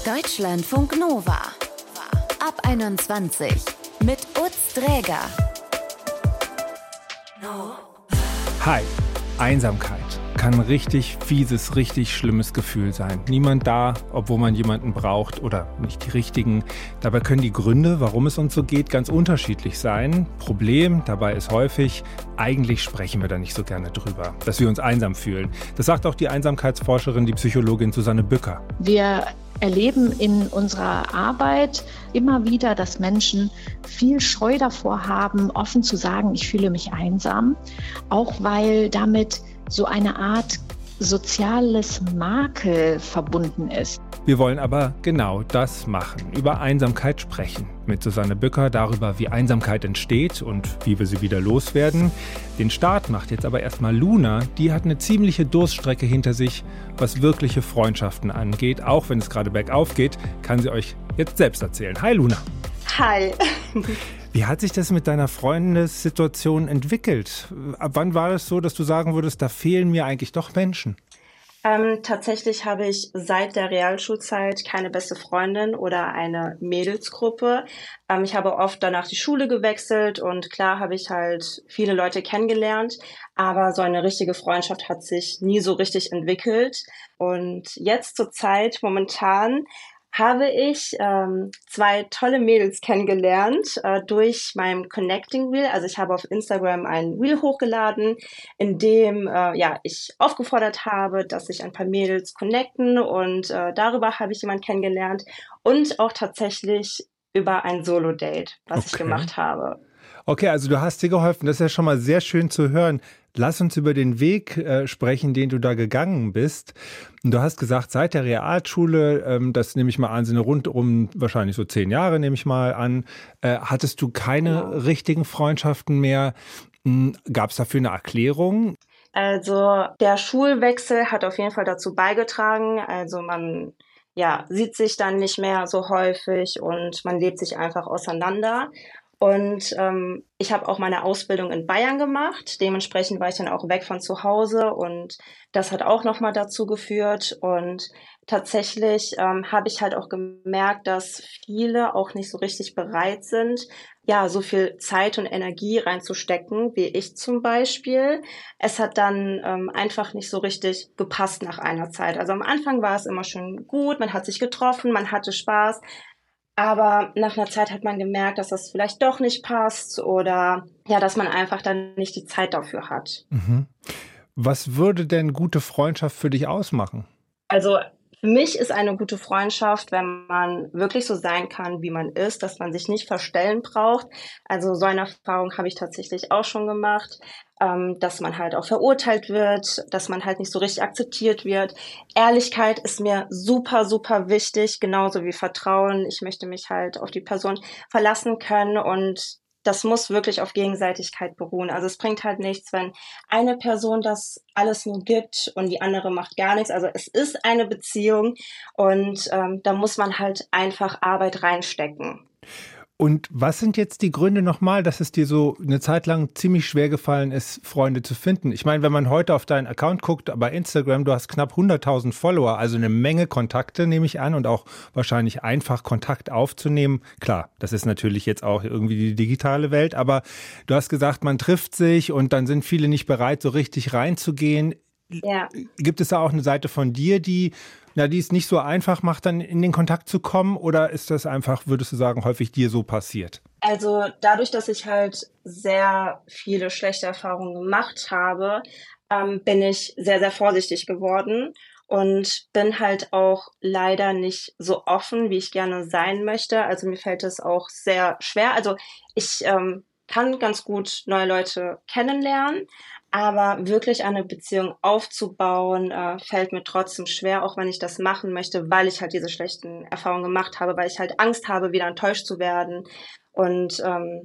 Deutschlandfunk Nova. Ab 21 mit Utz Dräger. Hi, Einsamkeit kann ein richtig fieses, richtig schlimmes Gefühl sein. Niemand da, obwohl man jemanden braucht oder nicht die richtigen. Dabei können die Gründe, warum es uns so geht, ganz unterschiedlich sein. Problem dabei ist häufig, eigentlich sprechen wir da nicht so gerne drüber, dass wir uns einsam fühlen. Das sagt auch die Einsamkeitsforscherin, die Psychologin Susanne Bücker. Wir erleben in unserer Arbeit immer wieder, dass Menschen viel Scheu davor haben, offen zu sagen, ich fühle mich einsam, auch weil damit so eine Art soziales Makel verbunden ist. Wir wollen aber genau das machen, über Einsamkeit sprechen. Mit Susanne Bücker darüber, wie Einsamkeit entsteht und wie wir sie wieder loswerden. Den Start macht jetzt aber erstmal Luna. Die hat eine ziemliche Durststrecke hinter sich, was wirkliche Freundschaften angeht. Auch wenn es gerade bergauf geht, kann sie euch jetzt selbst erzählen. Hi Luna. Hi. Wie hat sich das mit deiner Freundessituation entwickelt? Ab wann war es so, dass du sagen würdest, da fehlen mir eigentlich doch Menschen? Tatsächlich habe ich seit der Realschulzeit keine beste Freundin oder eine Mädelsgruppe. Ich habe oft danach die Schule gewechselt und klar habe ich halt viele Leute kennengelernt, aber so eine richtige Freundschaft hat sich nie so richtig entwickelt. Und jetzt zur Zeit momentan habe ich 2 tolle Mädels kennengelernt durch mein Connecting Reel. Also ich habe auf Instagram ein Reel hochgeladen, in dem ich aufgefordert habe, dass sich ein paar Mädels connecten und darüber habe ich jemanden kennengelernt und auch tatsächlich über ein Solo-Date, was ich gemacht habe. Okay, also du hast dir geholfen. Das ist ja schon mal sehr schön zu hören. Lass uns über den Weg sprechen, den du da gegangen bist. Und du hast gesagt, seit der Realschule, das nehme ich mal an, sind rund um wahrscheinlich so 10 Jahre, nehme ich mal an, hattest du keine richtigen Freundschaften mehr. Gab es dafür eine Erklärung? Also der Schulwechsel hat auf jeden Fall dazu beigetragen. Also man sieht sich dann nicht mehr so häufig und man lebt sich einfach auseinander. Und ich habe auch meine Ausbildung in Bayern gemacht. Dementsprechend war ich dann auch weg von zu Hause und das hat auch nochmal dazu geführt. Und tatsächlich habe ich halt auch gemerkt, dass viele auch nicht so richtig bereit sind, so viel Zeit und Energie reinzustecken, wie ich zum Beispiel. Es hat dann einfach nicht so richtig gepasst nach einer Zeit. Also am Anfang war es immer schon gut, man hat sich getroffen, man hatte Spaß. Aber nach einer Zeit hat man gemerkt, dass das vielleicht doch nicht passt oder dass man einfach dann nicht die Zeit dafür hat. Mhm. Was würde denn gute Freundschaft für dich ausmachen? Also für mich ist eine gute Freundschaft, wenn man wirklich so sein kann, wie man ist, dass man sich nicht verstellen braucht. Also so eine Erfahrung habe ich tatsächlich auch schon gemacht, dass man halt auch verurteilt wird, dass man halt nicht so richtig akzeptiert wird. Ehrlichkeit ist mir super, super wichtig, genauso wie Vertrauen. Ich möchte mich halt auf die Person verlassen können und das muss wirklich auf Gegenseitigkeit beruhen. Also es bringt halt nichts, wenn eine Person das alles nur gibt und die andere macht gar nichts. Also es ist eine Beziehung und da muss man halt einfach Arbeit reinstecken. Und was sind jetzt die Gründe nochmal, dass es dir so eine Zeit lang ziemlich schwer gefallen ist, Freunde zu finden? Ich meine, wenn man heute auf deinen Account guckt, bei Instagram, du hast knapp 100.000 Follower, also eine Menge Kontakte, nehme ich an, und auch wahrscheinlich einfach Kontakt aufzunehmen. Klar, das ist natürlich jetzt auch irgendwie die digitale Welt, aber du hast gesagt, man trifft sich und dann sind viele nicht bereit, so richtig reinzugehen. Ja. Gibt es da auch eine Seite von dir, die es nicht so einfach macht, dann in den Kontakt zu kommen? Oder ist das einfach, würdest du sagen, häufig dir so passiert? Also dadurch, dass ich halt sehr viele schlechte Erfahrungen gemacht habe, bin ich sehr, sehr vorsichtig geworden und bin halt auch leider nicht so offen, wie ich gerne sein möchte. Also mir fällt es auch sehr schwer. Also ich kann ganz gut neue Leute kennenlernen, aber wirklich eine Beziehung aufzubauen, fällt mir trotzdem schwer, auch wenn ich das machen möchte, weil ich halt diese schlechten Erfahrungen gemacht habe, weil ich halt Angst habe, wieder enttäuscht zu werden. Und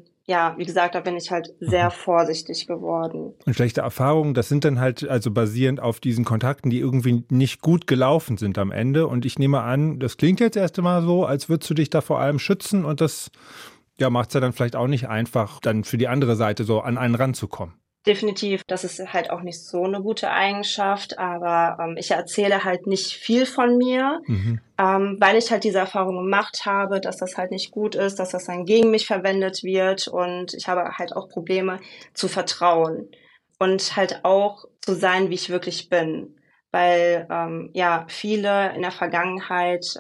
wie gesagt, da bin ich halt sehr vorsichtig geworden. Und schlechte Erfahrungen, das sind dann halt also basierend auf diesen Kontakten, die irgendwie nicht gut gelaufen sind am Ende. Und ich nehme an, das klingt jetzt erst einmal so, als würdest du dich da vor allem schützen und das macht es ja dann vielleicht auch nicht einfach, dann für die andere Seite so an einen ranzukommen. Definitiv, das ist halt auch nicht so eine gute Eigenschaft, aber ich erzähle halt nicht viel von mir, weil ich halt diese Erfahrung gemacht habe, dass das halt nicht gut ist, dass das dann gegen mich verwendet wird und ich habe halt auch Probleme zu vertrauen und halt auch zu sein, wie ich wirklich bin, weil ja viele in der Vergangenheit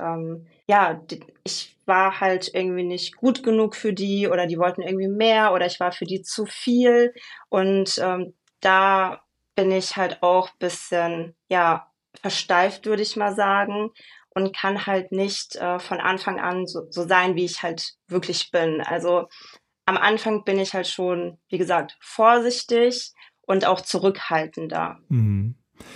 ich war halt irgendwie nicht gut genug für die oder die wollten irgendwie mehr oder ich war für die zu viel und da bin ich halt auch ein bisschen, ja, versteift, würde ich mal sagen, und kann halt nicht von Anfang an so sein, wie ich halt wirklich bin. Also am Anfang bin ich halt schon, wie gesagt, vorsichtig und auch zurückhaltender. Mhm.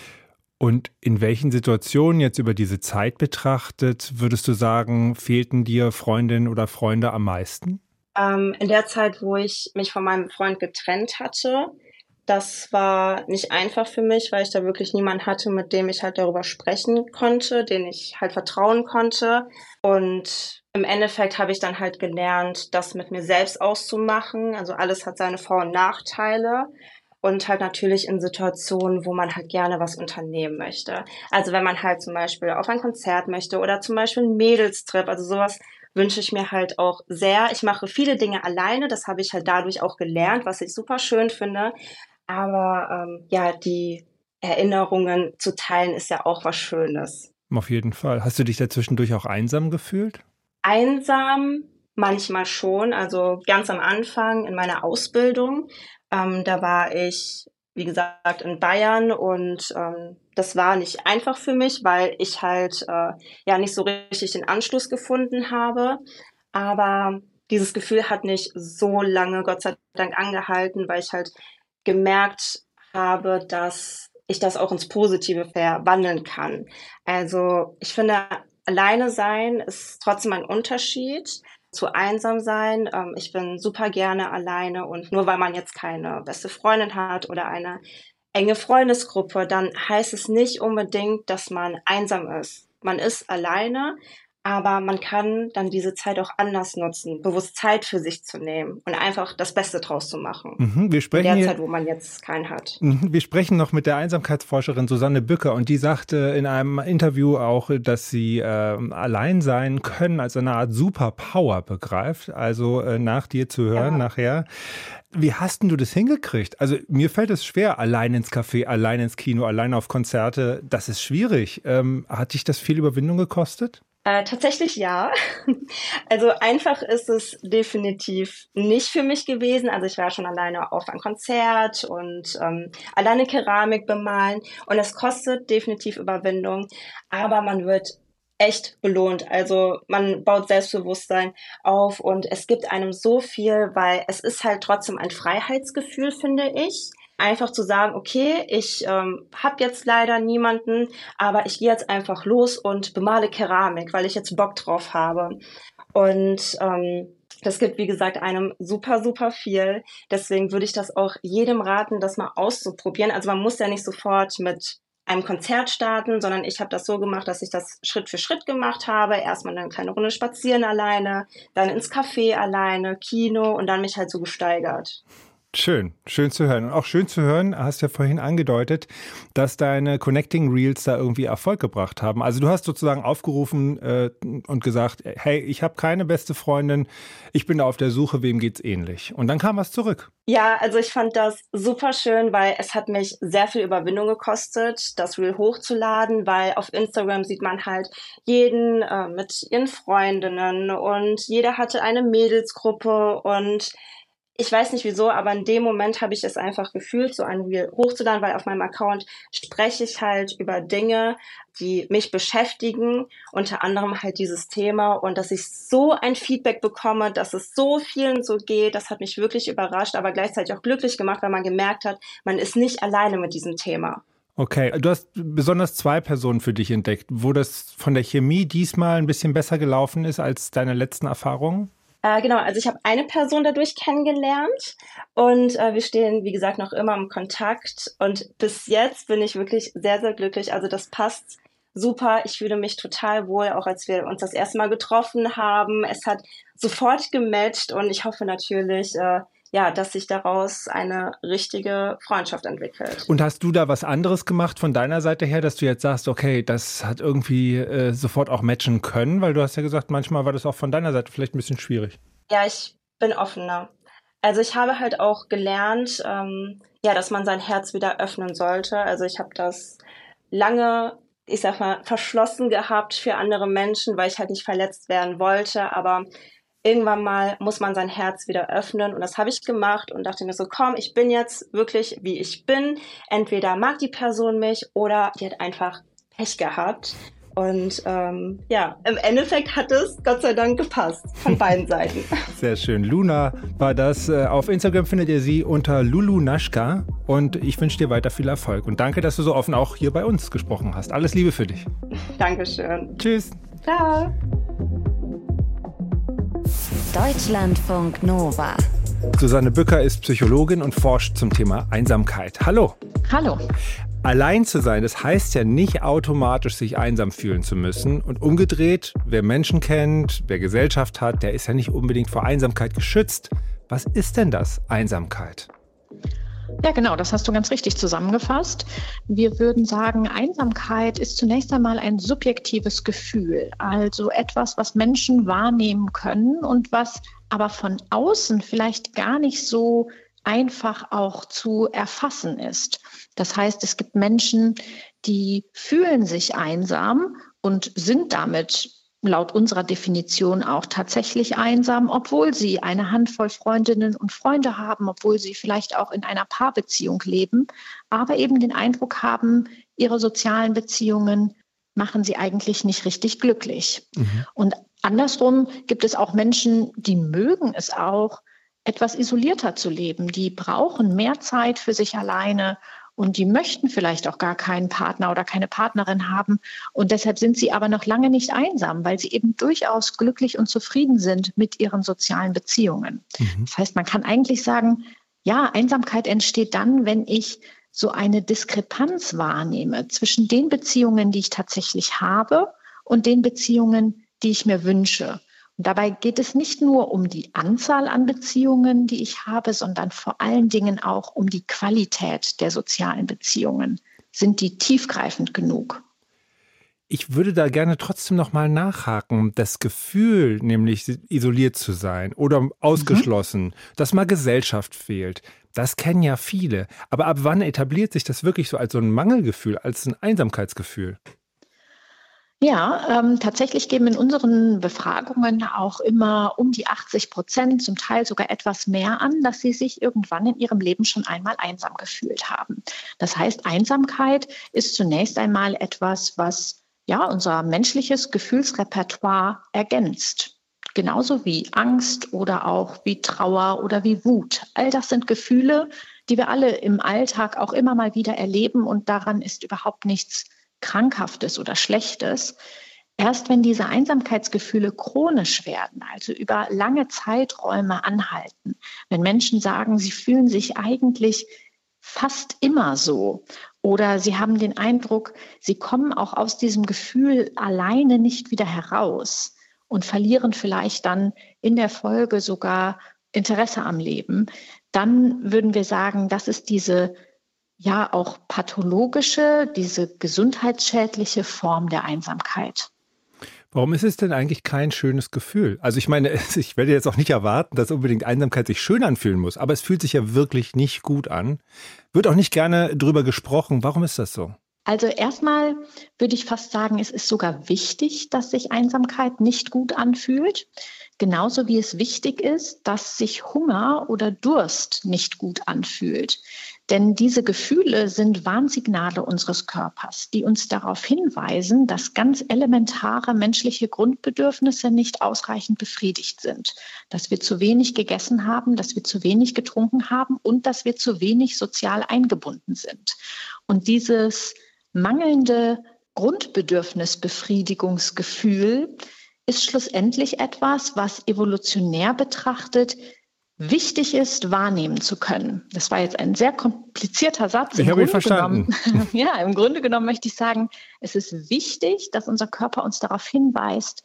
Und in welchen Situationen jetzt über diese Zeit betrachtet, würdest du sagen, fehlten dir Freundinnen oder Freunde am meisten? In der Zeit, wo ich mich von meinem Freund getrennt hatte, das war nicht einfach für mich, weil ich da wirklich niemanden hatte, mit dem ich halt darüber sprechen konnte, den ich halt vertrauen konnte. Und im Endeffekt habe ich dann halt gelernt, das mit mir selbst auszumachen. Also alles hat seine Vor- und Nachteile. Und halt natürlich in Situationen, wo man halt gerne was unternehmen möchte. Also wenn man halt zum Beispiel auf ein Konzert möchte oder zum Beispiel einen Mädelstrip, also sowas wünsche ich mir halt auch sehr. Ich mache viele Dinge alleine, das habe ich halt dadurch auch gelernt, was ich super schön finde. Aber ja, die Erinnerungen zu teilen ist ja auch was Schönes. Auf jeden Fall. Hast du dich da zwischendurch auch einsam gefühlt? Einsam manchmal schon, also ganz am Anfang in meiner Ausbildung. Da war ich, wie gesagt, in Bayern und das war nicht einfach für mich, weil ich halt ja nicht so richtig den Anschluss gefunden habe. Aber dieses Gefühl hat nicht so lange, Gott sei Dank, angehalten, weil ich halt gemerkt habe, dass ich das auch ins Positive verwandeln kann. Also ich finde, alleine sein ist trotzdem ein Unterschied zu einsam sein. Ich bin super gerne alleine und nur weil man jetzt keine beste Freundin hat oder eine enge Freundesgruppe, dann heißt es nicht unbedingt, dass man einsam ist. Man ist alleine, aber man kann dann diese Zeit auch anders nutzen, bewusst Zeit für sich zu nehmen und einfach das Beste draus zu machen. Wir In sprechen der hier, Zeit, wo man jetzt keinen hat. Wir sprechen noch mit der Einsamkeitsforscherin Susanne Bücker und die sagte in einem Interview auch, dass sie allein sein können als eine Art Superpower begreift, also nach dir zu hören nachher. Wie hast denn du das hingekriegt? Also mir fällt es schwer, allein ins Café, allein ins Kino, allein auf Konzerte. Das ist schwierig. Hat dich das viel Überwindung gekostet? Tatsächlich ja. Also einfach ist es definitiv nicht für mich gewesen. Also ich war schon alleine auf ein Konzert und alleine Keramik bemalen und es kostet definitiv Überwindung, aber man wird echt belohnt. Also man baut Selbstbewusstsein auf und es gibt einem so viel, weil es ist halt trotzdem ein Freiheitsgefühl, finde ich. Einfach zu sagen, okay, ich habe jetzt leider niemanden, aber ich gehe jetzt einfach los und bemale Keramik, weil ich jetzt Bock drauf habe. Und das gibt, wie gesagt, einem super, super viel. Deswegen würde ich das auch jedem raten, das mal auszuprobieren. Also man muss ja nicht sofort mit einem Konzert starten, sondern ich habe das so gemacht, dass ich das Schritt für Schritt gemacht habe. Erstmal eine kleine Runde spazieren alleine, dann ins Café alleine, Kino und dann mich halt so gesteigert. Schön zu hören. Und auch schön zu hören, hast ja vorhin angedeutet, dass deine Connecting Reels da irgendwie Erfolg gebracht haben. Also du hast sozusagen aufgerufen und gesagt, hey, ich habe keine beste Freundin, ich bin da auf der Suche, wem geht's ähnlich? Und dann kam was zurück. Ja, also ich fand das super schön, weil es hat mich sehr viel Überwindung gekostet, das Reel hochzuladen, weil auf Instagram sieht man halt jeden mit ihren Freundinnen und jeder hatte eine Mädelsgruppe und ich weiß nicht wieso, aber in dem Moment habe ich es einfach gefühlt, so ein Reel hochzuladen, weil auf meinem Account spreche ich halt über Dinge, die mich beschäftigen, unter anderem halt dieses Thema und dass ich so ein Feedback bekomme, dass es so vielen so geht, das hat mich wirklich überrascht, aber gleichzeitig auch glücklich gemacht, weil man gemerkt hat, man ist nicht alleine mit diesem Thema. Okay, du hast besonders 2 Personen für dich entdeckt, wo das von der Chemie diesmal ein bisschen besser gelaufen ist als deine letzten Erfahrungen? Genau, also ich habe eine Person dadurch kennengelernt und wir stehen, wie gesagt, noch immer im Kontakt und bis jetzt bin ich wirklich sehr, sehr glücklich. Also das passt super. Ich fühle mich total wohl, auch als wir uns das erste Mal getroffen haben. Es hat sofort gematcht und ich hoffe natürlich, ja, dass sich daraus eine richtige Freundschaft entwickelt. Und hast du da was anderes gemacht von deiner Seite her, dass du jetzt sagst, okay, das hat irgendwie sofort auch matchen können? Weil du hast ja gesagt, manchmal war das auch von deiner Seite vielleicht ein bisschen schwierig. Ja, ich bin offener. Also ich habe halt auch gelernt, dass man sein Herz wieder öffnen sollte. Also ich habe das lange, ich sag mal, verschlossen gehabt für andere Menschen, weil ich halt nicht verletzt werden wollte. Aber irgendwann mal muss man sein Herz wieder öffnen. Und das habe ich gemacht und dachte mir so, komm, ich bin jetzt wirklich, wie ich bin. Entweder mag die Person mich oder die hat einfach Pech gehabt. Und im Endeffekt hat es Gott sei Dank gepasst von beiden Seiten. Sehr schön. Luna war das. Auf Instagram findet ihr sie unter lulunaschka. Und ich wünsche dir weiter viel Erfolg. Und danke, dass du so offen auch hier bei uns gesprochen hast. Alles Liebe für dich. Dankeschön. Tschüss. Ciao. Deutschlandfunk Nova. Susanne Bücker ist Psychologin und forscht zum Thema Einsamkeit. Hallo. Hallo. Allein zu sein, das heißt ja nicht automatisch, sich einsam fühlen zu müssen. Und umgedreht, wer Menschen kennt, wer Gesellschaft hat, der ist ja nicht unbedingt vor Einsamkeit geschützt. Was ist denn das, Einsamkeit? Ja, genau, das hast du ganz richtig zusammengefasst. Wir würden sagen, Einsamkeit ist zunächst einmal ein subjektives Gefühl, also etwas, was Menschen wahrnehmen können und was aber von außen vielleicht gar nicht so einfach auch zu erfassen ist. Das heißt, es gibt Menschen, die fühlen sich einsam und sind damit laut unserer Definition auch tatsächlich einsam, obwohl sie eine Handvoll Freundinnen und Freunde haben, obwohl sie vielleicht auch in einer Paarbeziehung leben, aber eben den Eindruck haben, ihre sozialen Beziehungen machen sie eigentlich nicht richtig glücklich. Und andersrum gibt es auch Menschen, die mögen es auch, etwas isolierter zu leben. Die brauchen mehr Zeit für sich alleine und die möchten vielleicht auch gar keinen Partner oder keine Partnerin haben. Und deshalb sind sie aber noch lange nicht einsam, weil sie eben durchaus glücklich und zufrieden sind mit ihren sozialen Beziehungen. Das heißt, man kann eigentlich sagen, ja, Einsamkeit entsteht dann, wenn ich so eine Diskrepanz wahrnehme zwischen den Beziehungen, die ich tatsächlich habe und den Beziehungen, die ich mir wünsche. Und dabei geht es nicht nur um die Anzahl an Beziehungen, die ich habe, sondern vor allen Dingen auch um die Qualität der sozialen Beziehungen. Sind die tiefgreifend genug? Ich würde da gerne trotzdem noch mal nachhaken. Das Gefühl, nämlich isoliert zu sein oder ausgeschlossen, dass mal Gesellschaft fehlt, das kennen ja viele. Aber ab wann etabliert sich das wirklich so als so ein Mangelgefühl, als ein Einsamkeitsgefühl? Ja, tatsächlich geben in unseren Befragungen auch immer um die 80%, zum Teil sogar etwas mehr an, dass sie sich irgendwann in ihrem Leben schon einmal einsam gefühlt haben. Das heißt, Einsamkeit ist zunächst einmal etwas, was ja unser menschliches Gefühlsrepertoire ergänzt. Genauso wie Angst oder auch wie Trauer oder wie Wut. All das sind Gefühle, die wir alle im Alltag auch immer mal wieder erleben und daran ist überhaupt nichts Krankhaftes oder Schlechtes. Erst wenn diese Einsamkeitsgefühle chronisch werden, also über lange Zeiträume anhalten, wenn Menschen sagen, sie fühlen sich eigentlich fast immer so oder sie haben den Eindruck, sie kommen auch aus diesem Gefühl alleine nicht wieder heraus und verlieren vielleicht dann in der Folge sogar Interesse am Leben, dann würden wir sagen, das ist diese ja auch pathologische, diese gesundheitsschädliche Form der Einsamkeit. Warum ist es denn eigentlich kein schönes Gefühl? Also ich meine, ich werde jetzt auch nicht erwarten, dass unbedingt Einsamkeit sich schön anfühlen muss, aber es fühlt sich ja wirklich nicht gut an. Wird auch nicht gerne drüber gesprochen. Warum ist das so? Also erstmal würde ich fast sagen, es ist sogar wichtig, dass sich Einsamkeit nicht gut anfühlt. Genauso wie es wichtig ist, dass sich Hunger oder Durst nicht gut anfühlt. Denn diese Gefühle sind Warnsignale unseres Körpers, die uns darauf hinweisen, dass ganz elementare menschliche Grundbedürfnisse nicht ausreichend befriedigt sind. Dass wir zu wenig gegessen haben, dass wir zu wenig getrunken haben und dass wir zu wenig sozial eingebunden sind. Und dieses mangelnde Grundbedürfnisbefriedigungsgefühl ist schlussendlich etwas, was evolutionär betrachtet wichtig ist, wahrnehmen zu können. Das war jetzt ein sehr komplizierter Satz. Ich habe ihn verstanden. Im Grunde genommen möchte ich sagen, es ist wichtig, dass unser Körper uns darauf hinweist,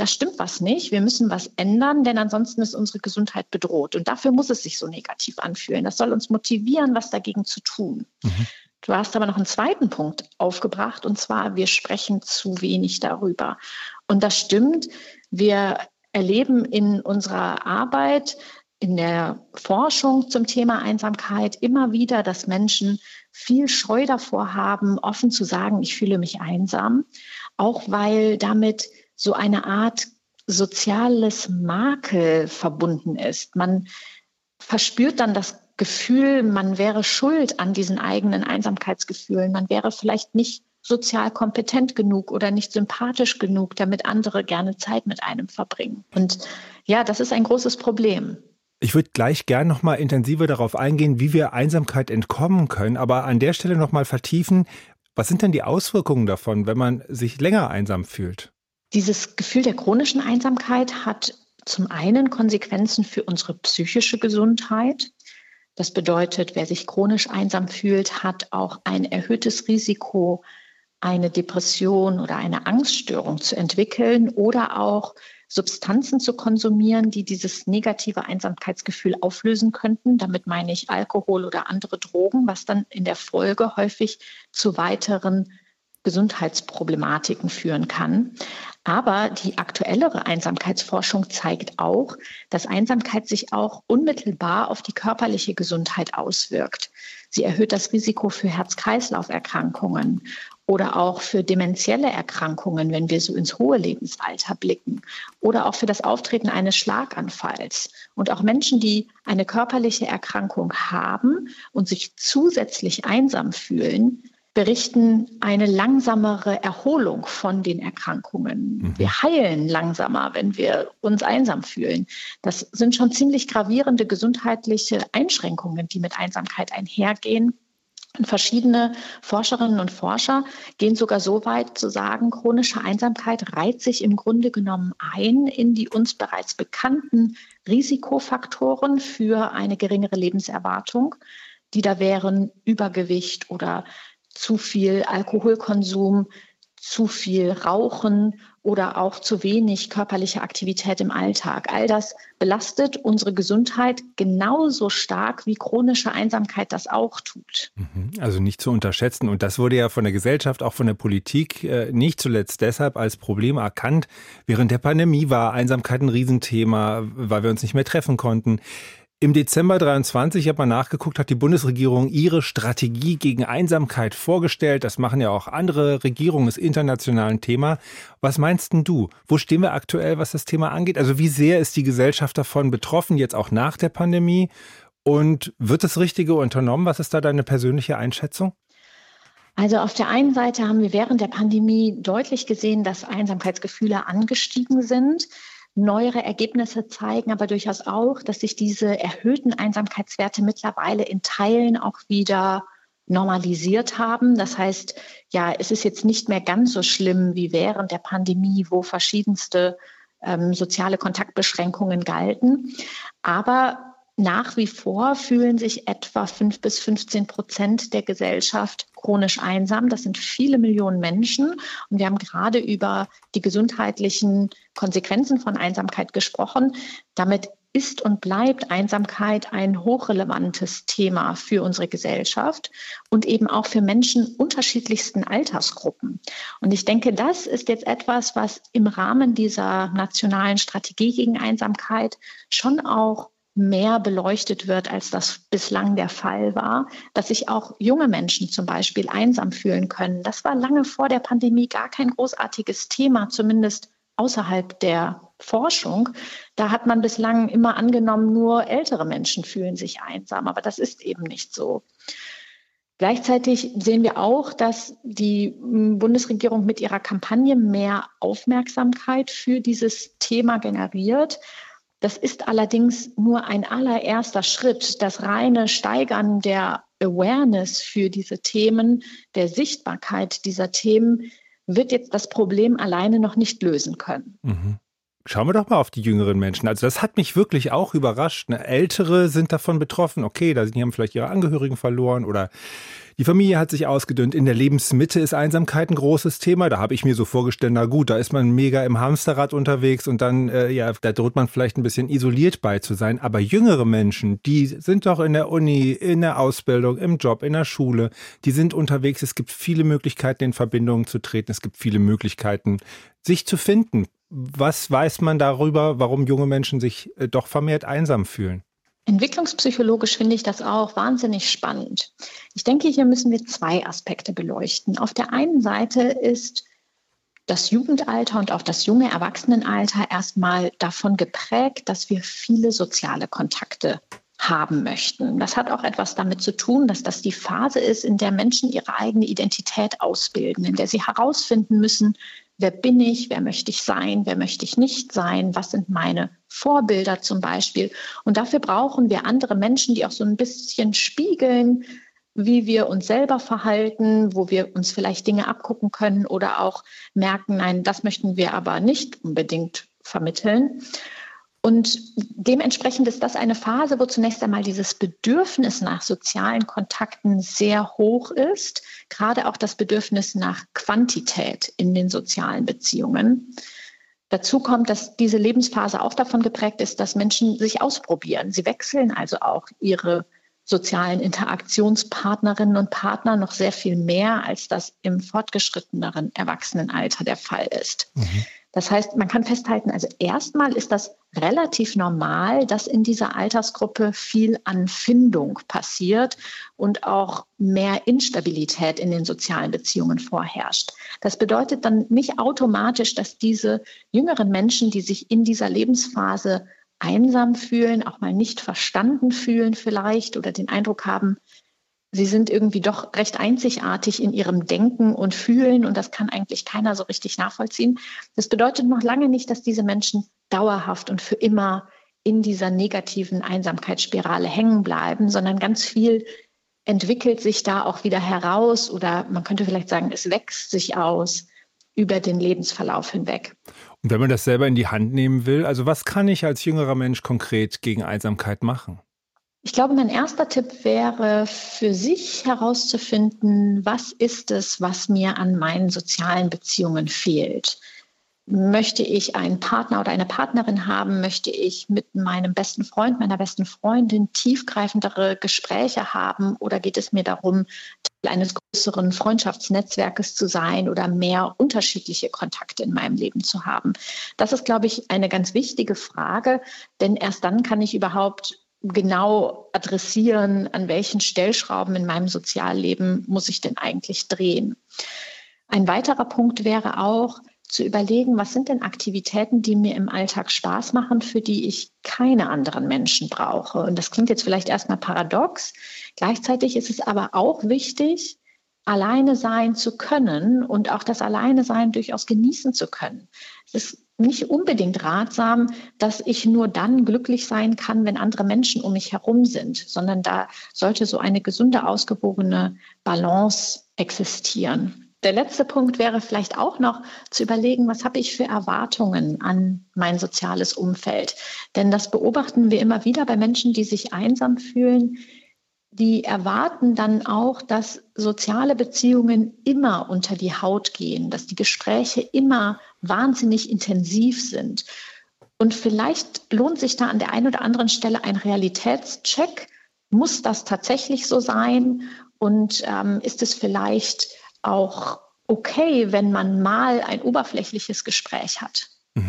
da stimmt was nicht, wir müssen was ändern, denn ansonsten ist unsere Gesundheit bedroht. Und dafür muss es sich so negativ anfühlen. Das soll uns motivieren, was dagegen zu tun. Du hast aber noch einen zweiten Punkt aufgebracht, und zwar, wir sprechen zu wenig darüber. Und das stimmt, wir erleben in unserer Arbeit, in der Forschung zum Thema Einsamkeit immer wieder, dass Menschen viel Scheu davor haben, offen zu sagen, ich fühle mich einsam, auch weil damit so eine Art soziales Makel verbunden ist. Man verspürt dann das Gefühl, man wäre schuld an diesen eigenen Einsamkeitsgefühlen. Man wäre vielleicht nicht sozial kompetent genug oder nicht sympathisch genug, damit andere gerne Zeit mit einem verbringen. Und ja, das ist ein großes Problem. Ich würde gleich gern noch mal intensiver darauf eingehen, wie wir Einsamkeit entkommen können, aber an der Stelle noch mal vertiefen, was sind denn die Auswirkungen davon, wenn man sich länger einsam fühlt? Dieses Gefühl der chronischen Einsamkeit hat zum einen Konsequenzen für unsere psychische Gesundheit. Das bedeutet, wer sich chronisch einsam fühlt, hat auch ein erhöhtes Risiko, eine Depression oder eine Angststörung zu entwickeln oder auch Substanzen zu konsumieren, die dieses negative Einsamkeitsgefühl auflösen könnten. Damit meine ich Alkohol oder andere Drogen, was dann in der Folge häufig zu weiteren Gesundheitsproblematiken führen kann. Aber die aktuellere Einsamkeitsforschung zeigt auch, dass Einsamkeit sich auch unmittelbar auf die körperliche Gesundheit auswirkt. Sie erhöht das Risiko für Herz-Kreislauf-Erkrankungen oder auch für dementielle Erkrankungen, wenn wir so ins hohe Lebensalter blicken, oder auch für das Auftreten eines Schlaganfalls. Und auch Menschen, die eine körperliche Erkrankung haben und sich zusätzlich einsam fühlen, berichten eine langsamere Erholung von den Erkrankungen. Wir heilen langsamer, wenn wir uns einsam fühlen. Das sind schon ziemlich gravierende gesundheitliche Einschränkungen, die mit Einsamkeit einhergehen. Und verschiedene Forscherinnen und Forscher gehen sogar so weit zu sagen, chronische Einsamkeit reiht sich im Grunde genommen ein in die uns bereits bekannten Risikofaktoren für eine geringere Lebenserwartung, die da wären Übergewicht oder zu viel Alkoholkonsum, zu viel Rauchen oder auch zu wenig körperliche Aktivität im Alltag. All das belastet unsere Gesundheit genauso stark, wie chronische Einsamkeit das auch tut. Also nicht zu unterschätzen. Und das wurde ja von der Gesellschaft, auch von der Politik, nicht zuletzt deshalb als Problem erkannt. Während der Pandemie war Einsamkeit ein Riesenthema, weil wir uns nicht mehr treffen konnten. Im Dezember 23, ich habe mal nachgeguckt, hat die Bundesregierung ihre Strategie gegen Einsamkeit vorgestellt. Das machen ja auch andere Regierungen, ist international ein Thema. Was meinst denn du? Wo stehen wir aktuell, was das Thema angeht? Also wie sehr ist die Gesellschaft davon betroffen, jetzt auch nach der Pandemie? Und wird das Richtige unternommen? Was ist da deine persönliche Einschätzung? Also auf der einen Seite haben wir während der Pandemie deutlich gesehen, dass Einsamkeitsgefühle angestiegen sind. Neuere Ergebnisse zeigen aber durchaus auch, dass sich diese erhöhten Einsamkeitswerte mittlerweile in Teilen auch wieder normalisiert haben. Das heißt, ja, es ist jetzt nicht mehr ganz so schlimm wie während der Pandemie, wo verschiedenste soziale Kontaktbeschränkungen galten. Aber nach wie vor fühlen sich etwa 5-15% der Gesellschaft chronisch einsam. Das sind viele Millionen Menschen. Und wir haben gerade über die gesundheitlichen Konsequenzen von Einsamkeit gesprochen. Damit ist und bleibt Einsamkeit ein hochrelevantes Thema für unsere Gesellschaft und eben auch für Menschen unterschiedlichsten Altersgruppen. Und ich denke, das ist jetzt etwas, was im Rahmen dieser nationalen Strategie gegen Einsamkeit schon auch mehr beleuchtet wird, als das bislang der Fall war, dass sich auch junge Menschen zum Beispiel einsam fühlen können. Das war lange vor der Pandemie gar kein großartiges Thema, zumindest außerhalb der Forschung. Da hat man bislang immer angenommen, nur ältere Menschen fühlen sich einsam, aber das ist eben nicht so. Gleichzeitig sehen wir auch, dass die Bundesregierung mit ihrer Kampagne mehr Aufmerksamkeit für dieses Thema generiert. Das ist allerdings nur ein allererster Schritt. Das reine Steigern der Awareness für diese Themen, der Sichtbarkeit dieser Themen, wird jetzt das Problem alleine noch nicht lösen können. Schauen wir doch mal auf die jüngeren Menschen. Also das hat mich wirklich auch überrascht. Ältere sind davon betroffen. Okay, die haben vielleicht ihre Angehörigen verloren oder Die Familie hat sich ausgedünnt. In der Lebensmitte ist Einsamkeit ein großes Thema. Da habe ich mir so vorgestellt, na gut, da ist man mega im Hamsterrad unterwegs und dann, da droht man vielleicht ein bisschen isoliert bei zu sein. Aber jüngere Menschen, die sind doch in der Uni, in der Ausbildung, im Job, in der Schule, die sind unterwegs. Es gibt viele Möglichkeiten, in Verbindungen zu treten. Es gibt viele Möglichkeiten, sich zu finden. Was weiß man darüber, warum junge Menschen sich doch vermehrt einsam fühlen? Entwicklungspsychologisch finde ich das auch wahnsinnig spannend. Ich denke, hier müssen wir zwei Aspekte beleuchten. Auf der einen Seite ist das Jugendalter und auch das junge Erwachsenenalter erstmal davon geprägt, dass wir viele soziale Kontakte haben möchten. Das hat auch etwas damit zu tun, dass das die Phase ist, in der Menschen ihre eigene Identität ausbilden, in der sie herausfinden müssen, wer bin ich, wer möchte ich sein, wer möchte ich nicht sein, was sind meine Vorbilder zum Beispiel. Und dafür brauchen wir andere Menschen, die auch so ein bisschen spiegeln, wie wir uns selber verhalten, wo wir uns vielleicht Dinge abgucken können oder auch merken, nein, das möchten wir aber nicht unbedingt vermitteln. Und dementsprechend ist das eine Phase, wo zunächst einmal dieses Bedürfnis nach sozialen Kontakten sehr hoch ist, gerade auch das Bedürfnis nach Quantität in den sozialen Beziehungen. Dazu kommt, dass diese Lebensphase auch davon geprägt ist, dass Menschen sich ausprobieren. Sie wechseln also auch ihre sozialen Interaktionspartnerinnen und Partner noch sehr viel mehr, als das im fortgeschritteneren Erwachsenenalter der Fall ist. Das heißt, man kann festhalten, also erstmal ist das relativ normal, dass in dieser Altersgruppe viel an Findung passiert und auch mehr Instabilität in den sozialen Beziehungen vorherrscht. Das bedeutet dann nicht automatisch, dass diese jüngeren Menschen, die sich in dieser Lebensphase einsam fühlen, auch mal nicht verstanden fühlen vielleicht oder den Eindruck haben, sie sind irgendwie doch recht einzigartig in ihrem Denken und Fühlen und das kann eigentlich keiner so richtig nachvollziehen. Das bedeutet noch lange nicht, dass diese Menschen dauerhaft und für immer in dieser negativen Einsamkeitsspirale hängen bleiben, sondern ganz viel entwickelt sich da auch wieder heraus oder man könnte vielleicht sagen, es wächst sich aus über den Lebensverlauf hinweg. Und wenn man das selber in die Hand nehmen will, also was kann ich als jüngerer Mensch konkret gegen Einsamkeit machen? Ich glaube, mein erster Tipp wäre, für sich herauszufinden, was ist es, was mir an meinen sozialen Beziehungen fehlt. Möchte ich einen Partner oder eine Partnerin haben? Möchte ich mit meinem besten Freund, meiner besten Freundin tiefgreifendere Gespräche haben? Oder geht es mir darum, Teil eines größeren Freundschaftsnetzwerkes zu sein oder mehr unterschiedliche Kontakte in meinem Leben zu haben? Das ist, glaube ich, eine ganz wichtige Frage, denn erst dann kann ich überhaupt genau adressieren, an welchen Stellschrauben in meinem Sozialleben muss ich denn eigentlich drehen. Ein weiterer Punkt wäre auch, zu überlegen, was sind denn Aktivitäten, die mir im Alltag Spaß machen, für die ich keine anderen Menschen brauche. Und das klingt jetzt vielleicht erstmal paradox. Gleichzeitig ist es aber auch wichtig, alleine sein zu können und auch das Alleine-Sein durchaus genießen zu können. Es ist nicht unbedingt ratsam, dass ich nur dann glücklich sein kann, wenn andere Menschen um mich herum sind, sondern da sollte so eine gesunde, ausgewogene Balance existieren. Der letzte Punkt wäre vielleicht auch noch zu überlegen, was habe ich für Erwartungen an mein soziales Umfeld? Denn das beobachten wir immer wieder bei Menschen, die sich einsam fühlen. Die erwarten dann auch, dass soziale Beziehungen immer unter die Haut gehen, dass die Gespräche immer wahnsinnig intensiv sind. Und vielleicht lohnt sich da an der einen oder anderen Stelle ein Realitätscheck. Muss das tatsächlich so sein? Und ist es vielleicht auch okay, wenn man mal ein oberflächliches Gespräch hat?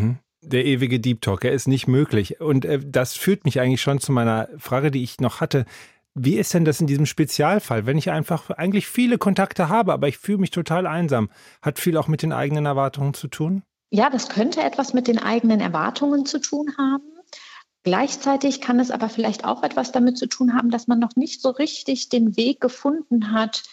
Der ewige Deep Talk, er ist nicht möglich. Und das führt mich eigentlich schon zu meiner Frage, die ich noch hatte. Wie ist denn das in diesem Spezialfall, wenn ich einfach eigentlich viele Kontakte habe, aber ich fühle mich total einsam? Hat viel auch mit den eigenen Erwartungen zu tun? Ja, das könnte etwas mit den eigenen Erwartungen zu tun haben. Gleichzeitig kann es aber vielleicht auch etwas damit zu tun haben, dass man noch nicht so richtig den Weg gefunden hat,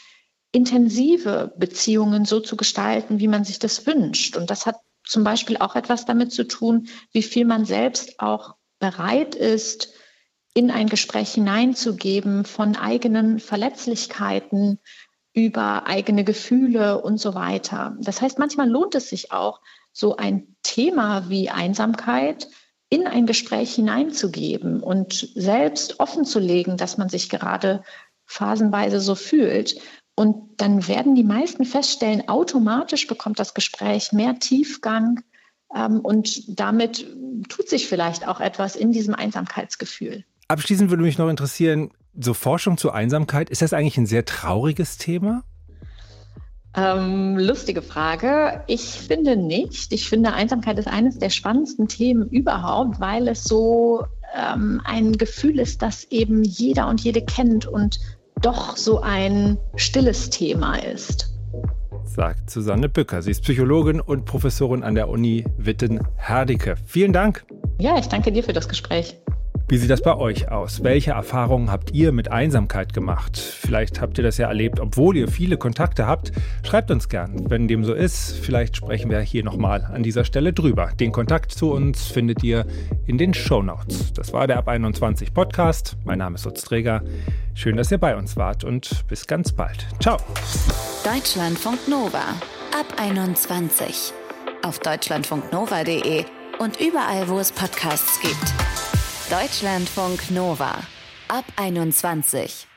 intensive Beziehungen so zu gestalten, wie man sich das wünscht. Und das hat zum Beispiel auch etwas damit zu tun, wie viel man selbst auch bereit ist, in ein Gespräch hineinzugeben von eigenen Verletzlichkeiten über eigene Gefühle und so weiter. Das heißt, manchmal lohnt es sich auch, so ein Thema wie Einsamkeit in ein Gespräch hineinzugeben und selbst offenzulegen, dass man sich gerade phasenweise so fühlt, Und dann werden die meisten feststellen, automatisch bekommt das Gespräch mehr Tiefgang und damit tut sich vielleicht auch etwas in diesem Einsamkeitsgefühl. Abschließend würde mich noch interessieren, so Forschung zur Einsamkeit, ist das eigentlich ein sehr trauriges Thema? Lustige Frage. Ich finde nicht. Ich finde, Einsamkeit ist eines der spannendsten Themen überhaupt, weil es so ein Gefühl ist, das eben jeder und jede kennt und doch so ein stilles Thema ist. Sagt Susanne Bücker. Sie ist Psychologin und Professorin an der Uni Witten-Herdecke. Vielen Dank. Ja, ich danke dir für das Gespräch. Wie sieht das bei euch aus? Welche Erfahrungen habt ihr mit Einsamkeit gemacht? Vielleicht habt ihr das ja erlebt, obwohl ihr viele Kontakte habt. Schreibt uns gern, wenn dem so ist. Vielleicht sprechen wir hier nochmal an dieser Stelle drüber. Den Kontakt zu uns findet ihr in den Shownotes. Das war der Ab 21 Podcast. Mein Name ist Lutz Träger. Schön, dass ihr bei uns wart und bis ganz bald. Ciao. Deutschlandfunk Nova. Ab 21. Auf deutschlandfunknova.de und überall, wo es Podcasts gibt. Deutschlandfunk Nova. Ab 21.